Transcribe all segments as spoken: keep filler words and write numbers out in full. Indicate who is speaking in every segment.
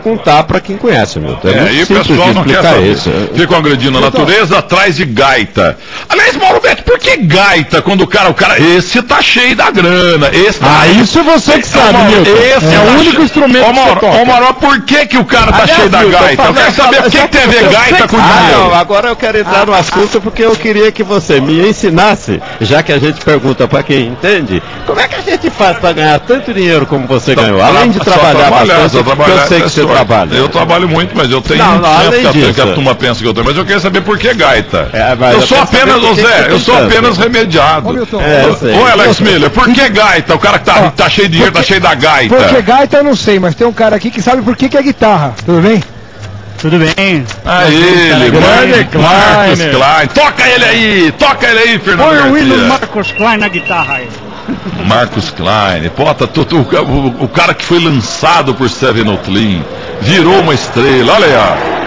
Speaker 1: contar para quem conhece, meu. É,
Speaker 2: é e o pessoal não quer saber. Isso. Ficam agredindo a natureza atrás de gaita. Aliás, Mauro Betti, por que gaita quando o cara, o cara, esse tá cheio da grana, esse tá...
Speaker 3: Ah, isso você que sabe,
Speaker 2: Mauro,
Speaker 3: Milton.
Speaker 2: Esse
Speaker 3: é
Speaker 2: tá
Speaker 3: o único
Speaker 2: che...
Speaker 3: instrumento
Speaker 2: ô, Mauro,
Speaker 3: que você toca.
Speaker 2: Ô, Mauro, por que que o cara tá
Speaker 1: Aliás,
Speaker 2: cheio da
Speaker 1: Milton,
Speaker 2: gaita? Eu quero saber por que tem a ver gaita com
Speaker 1: ah,
Speaker 2: dinheiro.
Speaker 1: Não, agora eu quero entrar no assunto porque eu queria que você me ensinasse, já que a gente pergunta para quem entende, como é que a gente faz para ganhar tanto dinheiro como você
Speaker 2: Então,
Speaker 1: ganhou? Além de trabalhar bastante,
Speaker 2: eu,
Speaker 1: porque eu sei que você trabalha.
Speaker 2: Eu trabalho muito, mas eu tenho
Speaker 1: não, não, além
Speaker 2: que,
Speaker 1: disso.
Speaker 2: que a turma pensa que eu tenho, mas eu queiro saber por que gaita.
Speaker 1: É,
Speaker 2: eu sou apenas, ô Zé, eu sou apenas remediado. Ô, Alex Miller, por que gaita? O cara que tá, tá cheio de dinheiro, tá cheio da gaita.
Speaker 4: Porque gaita eu não sei, mas tem um cara aqui que sabe por que que é guitarra. Tudo bem?
Speaker 5: Tudo bem.
Speaker 2: Ah, ele, Marcos Klein. Klein. Toca ele aí, toca ele aí, Fernando
Speaker 5: Põe
Speaker 2: Garcia.
Speaker 5: o hino Marcos Klein na guitarra aí.
Speaker 2: Marcos Klein, pô, tá, tu, tu, o, o cara que foi lançado por Seven O'Clean, virou uma estrela, olha aí, ó.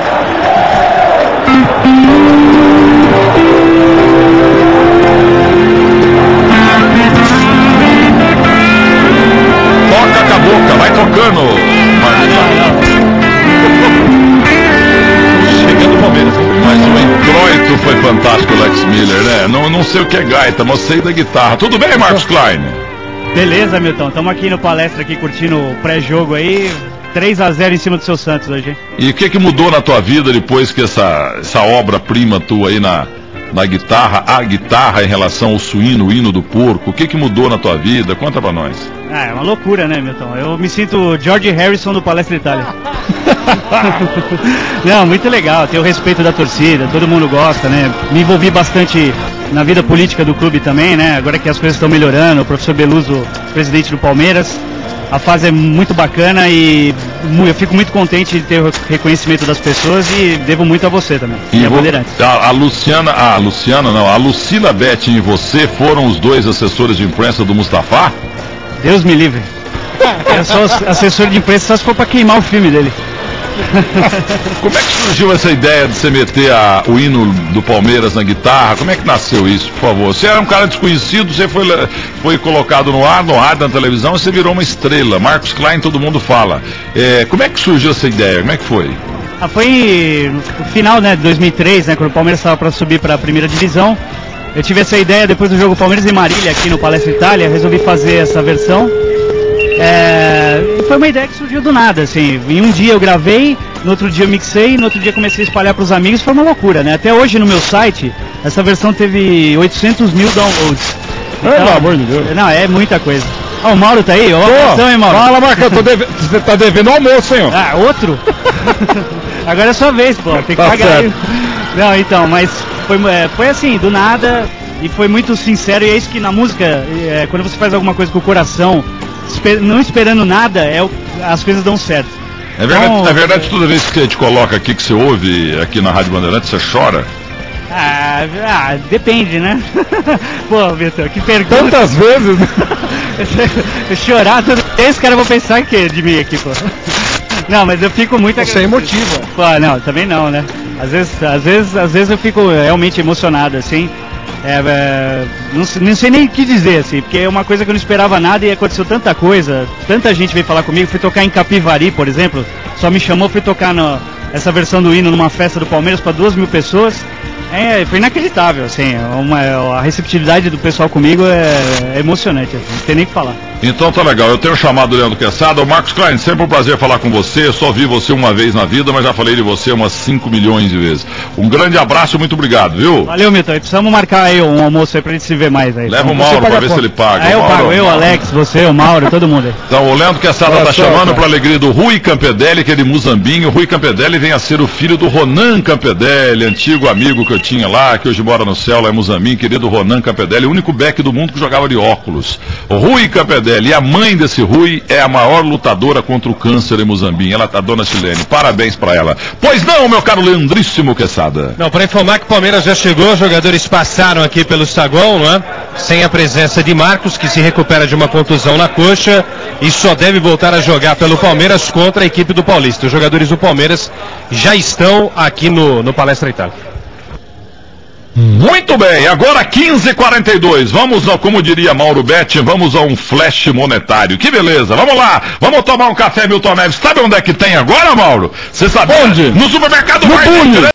Speaker 2: Toca com a boca, vai tocando, Marcos Klein. Chega do Palmeiras. Mas o introito foi fantástico, Alex Miller, né? Não, não sei o que é gaita, mas sei da guitarra. Tudo bem, Marcos Klein?
Speaker 5: Beleza, Milton. Estamos aqui no palestra, aqui curtindo o pré-jogo aí. três a zero em cima do seu Santos hoje, hein?
Speaker 2: E o que que mudou na tua vida depois que essa, essa obra-prima tua aí na, na guitarra, a guitarra em relação ao suíno, o hino do porco, o que que mudou na tua vida? Conta pra nós.
Speaker 5: Ah, é uma loucura, né, Milton? Eu me sinto George Harrison do Palestra Itália. Não, muito legal, tem o respeito da torcida, todo mundo gosta, né? Me envolvi bastante na vida política do clube também, né? Agora que as coisas estão melhorando, o professor Beluso, presidente do Palmeiras, a fase é muito bacana e eu fico muito contente de ter o reconhecimento das pessoas e devo muito a você também.
Speaker 2: E
Speaker 5: a,
Speaker 2: vou, a, a Luciana, a Luciana não, a Lucila Betti e você foram os dois assessores de imprensa do Mustafa?
Speaker 5: Deus me livre. Eu sou assessor de imprensa só se for para queimar o filme dele.
Speaker 2: Como é que surgiu essa ideia de você meter a, o hino do Palmeiras na guitarra? Como é que nasceu isso, por favor? Você era um cara desconhecido, você foi, foi colocado no ar, no rádio, na televisão, e você virou uma estrela. Marcos Klein, todo mundo fala. É, como é que surgiu essa ideia? Como é que foi?
Speaker 5: Ah, foi no final, né, de dois mil e três, né, quando o Palmeiras estava para subir para a primeira divisão. Eu tive essa ideia depois do jogo Palmeiras e Marília aqui no Palestra Itália, resolvi fazer essa versão. É, foi uma ideia que surgiu do nada, assim, em um dia eu gravei, no outro dia eu mixei, no outro dia comecei a espalhar para os amigos, foi uma loucura, né? Até hoje no meu site, essa versão teve oitocentos mil downloads.
Speaker 3: Então, pelo amor de Deus.
Speaker 5: Não, é muita coisa. Ó, oh, o Mauro tá aí, ó, atenção, hein, Mauro?
Speaker 3: Fala, Marcão, deve... você tá devendo almoço, hein, ó.
Speaker 5: Ah, outro? Agora é sua vez, pô, tem que
Speaker 3: tá
Speaker 5: pagar
Speaker 3: certo.
Speaker 5: aí. Não, então, mas foi, é, foi assim, do nada, e foi muito sincero, e é isso que na música, é, quando você faz alguma coisa com o coração, esper, não esperando nada, é o, as coisas dão certo.
Speaker 2: É verdade, então, é verdade toda vez que a gente coloca aqui, que você ouve aqui na Rádio Bandeirantes, você chora?
Speaker 5: Ah, ah depende, né? Pô, Vitor, que pergunta.
Speaker 3: Tantas vezes, né?
Speaker 5: Chorar toda vez, cara, eu vou pensar que de mim aqui, pô. Não, mas eu fico muito...
Speaker 4: Você é emotivo.
Speaker 5: Pô, não, também não, né? Às vezes, às vezes, às vezes eu fico realmente emocionado, assim. É, é, não, não sei nem o que dizer, assim, porque é uma coisa que eu não esperava nada e aconteceu tanta coisa. Tanta gente veio falar comigo. Fui tocar em Capivari, por exemplo. Só me chamou, fui tocar no, essa versão do hino numa festa do Palmeiras para duas mil pessoas. É, foi inacreditável, assim, uma, a receptividade do pessoal comigo é, é emocionante, assim, não tem nem o que falar.
Speaker 2: Então tá legal, eu tenho chamado o Leandro Quesada. O Marcos Klein, sempre um prazer falar com você. Eu só vi você uma vez na vida, mas já falei de você umas cinco milhões de vezes. Um grande abraço, muito obrigado, viu?
Speaker 5: Valeu, Milton, precisamos marcar aí um almoço aí pra gente se ver mais aí.
Speaker 2: Leva
Speaker 5: então,
Speaker 2: o Mauro pra ver se ele paga.
Speaker 5: Ah, eu
Speaker 2: Mauro,
Speaker 5: pago, eu,
Speaker 2: Mauro.
Speaker 5: Alex, você, o Mauro, todo mundo aí.
Speaker 2: Então o Leandro Quesada tá chamando pra alegria do Rui Campedelli, que é de Muzambinho. O Rui Campedelli vem a ser o filho do Ronan Campedelli, antigo amigo que eu tinha lá, que hoje mora no céu, lá em Muzambinho, querido Ronan Campedelli, o único back do mundo que jogava de óculos. O Rui Campedelli, e a mãe desse Rui é a maior lutadora contra o câncer em Muzambinho. Ela tá, dona Chilene, parabéns pra ela. Pois não, meu caro Leandríssimo Quesada.
Speaker 6: Não, para informar que o Palmeiras já chegou, os jogadores passaram aqui pelo saguão, não é? Sem a presença de Marcos, que se recupera de uma contusão na coxa e só deve voltar a jogar pelo Palmeiras contra a equipe do Paulista. Os jogadores do Palmeiras já estão aqui no, no Palestra Itália.
Speaker 2: Muito bem, agora quinze e quarenta e dois, vamos, a, como diria Mauro Betti, vamos a um flash monetário, que beleza, vamos lá, vamos tomar um café, Milton Neves, sabe onde é que tem agora, Mauro? Você sabe?
Speaker 3: Onde?
Speaker 2: No supermercado
Speaker 3: No
Speaker 2: Marlete,
Speaker 3: Bulli.
Speaker 2: né?